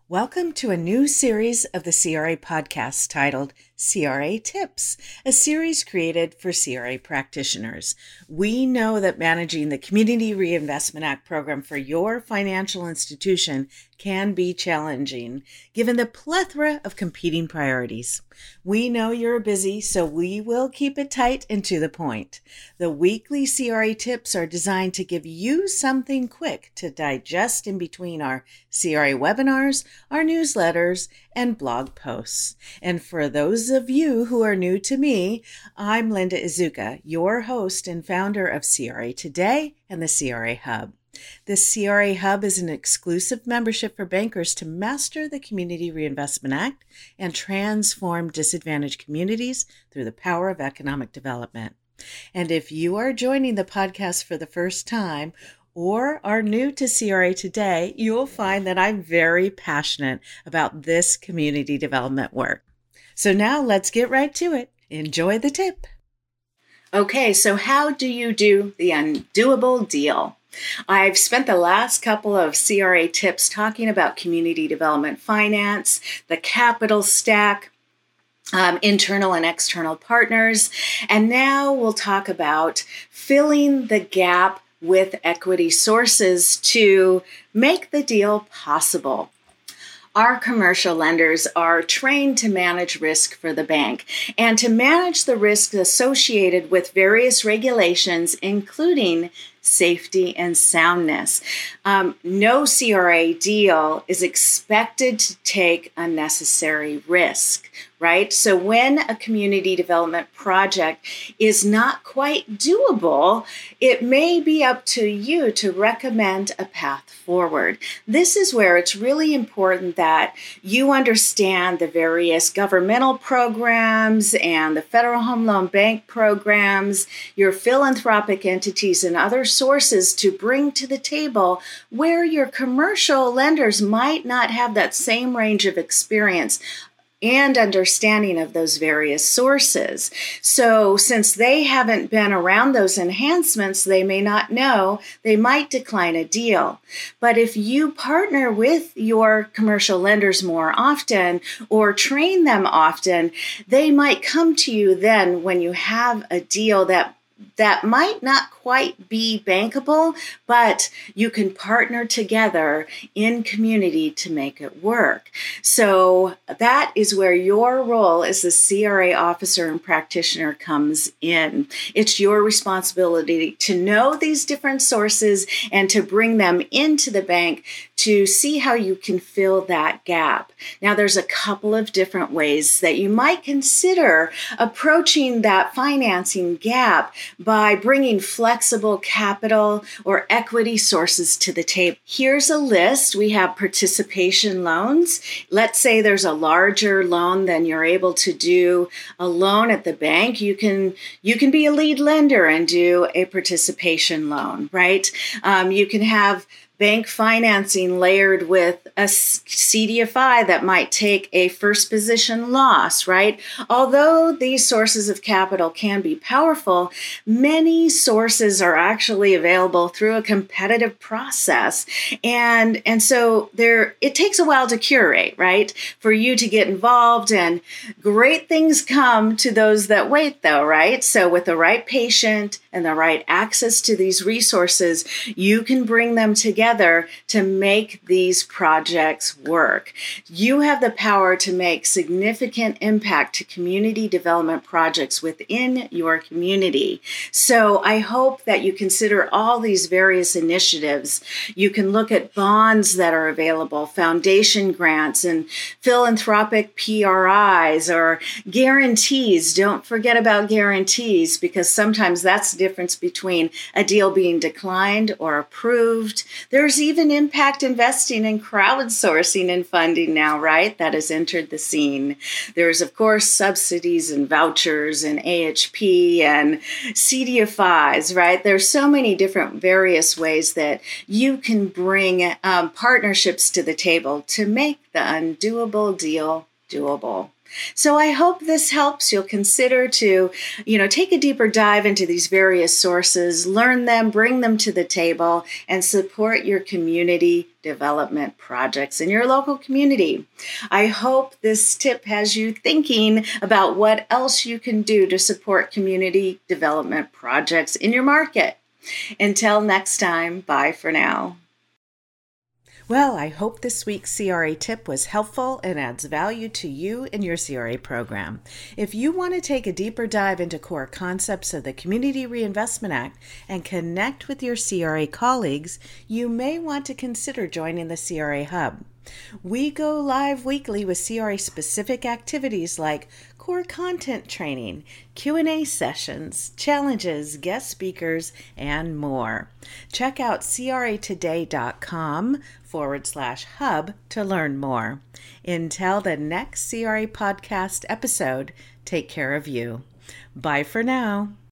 Welcome to a new series of the CRA podcast titled CRA Tips, a series created for CRA practitioners. We know that managing the Community Reinvestment Act program for your financial institution can be challenging, given the plethora of competing priorities. We know you're busy, so we will keep it tight and to the point. The weekly CRA tips are designed to give you something quick to digest in between our CRA webinars, our newsletters, and blog posts. And for those of you who are new to me, I'm Linda Izuka, your host and founder of CRA Today and the CRA Hub. The CRA Hub is an exclusive membership for bankers to master the Community Reinvestment Act and transform disadvantaged communities through the power of economic development. And if you are joining the podcast for the first time or are new to CRA Today, you'll find that I'm very passionate about this community development work. So now let's get right to it. Enjoy the tip. Okay, so how do you do the undoable deal? I've spent the last couple of CRA tips talking about community development finance, the capital stack, internal and external partners, and now we'll talk about filling the gap with equity sources to make the deal possible. Our commercial lenders are trained to manage risk for the bank and to manage the risks associated with various regulations, including safety and soundness. No CRA deal is expected to take unnecessary risk, right? So when a community development project is not quite doable, it may be up to you to recommend a path forward. This is where it's really important that you understand the various governmental programs and the Federal Home Loan Bank programs, your philanthropic entities, and other sources to bring to the table where your commercial lenders might not have that same range of experience and understanding of those various sources. So since they haven't been around those enhancements, they may not know, they might decline a deal. But if you partner with your commercial lenders more often or train them often, they might come to you then when you have a deal that might not quite be bankable, but you can partner together in community to make it work. So that is where your role as the CRA officer and practitioner comes in. It's your responsibility to know these different sources and to bring them into the bank to see how you can fill that gap. Now, there's a couple of different ways that you might consider approaching that financing gap by bringing flexible capital or equity sources to the table. Here's a list. We have participation loans. Let's say there's a larger loan than you're able to do a loan at the bank. You can be a lead lender and do a participation loan, right? You can have bank financing layered with a CDFI that might take a first position loss, right? Although these sources of capital can be powerful, many sources are actually available through a competitive process. And so it takes a while to curate, right? For you to get involved, and great things come to those that wait though, right? So with the right patient and the right access to these resources, you can bring them together to make these projects work. You have the power to make significant impact to community development projects within your community. So I hope that you consider all these various initiatives. You can look at bonds that are available, foundation grants, and philanthropic PRIs or guarantees. Don't forget about guarantees, because sometimes that's the difference between a deal being declined or approved. There's even impact investing and crowdsourcing and funding now, right? That has entered the scene. There's, of course, subsidies and vouchers and AHP and CDFIs, right? There's so many different various ways that you can bring partnerships to the table to make the undoable deal doable. So I hope this helps. You'll consider to, take a deeper dive into these various sources, learn them, bring them to the table, and support your community development projects in your local community. I hope this tip has you thinking about what else you can do to support community development projects in your market. Until next time, bye for now. Well, I hope this week's CRA tip was helpful and adds value to you and your CRA program. If you want to take a deeper dive into core concepts of the Community Reinvestment Act and connect with your CRA colleagues, you may want to consider joining the CRA Hub. We go live weekly with CRA-specific activities like core content training, Q&A sessions, challenges, guest speakers, and more. Check out cratoday.com/hub to learn more. Until the next CRA podcast episode, take care of you. Bye for now.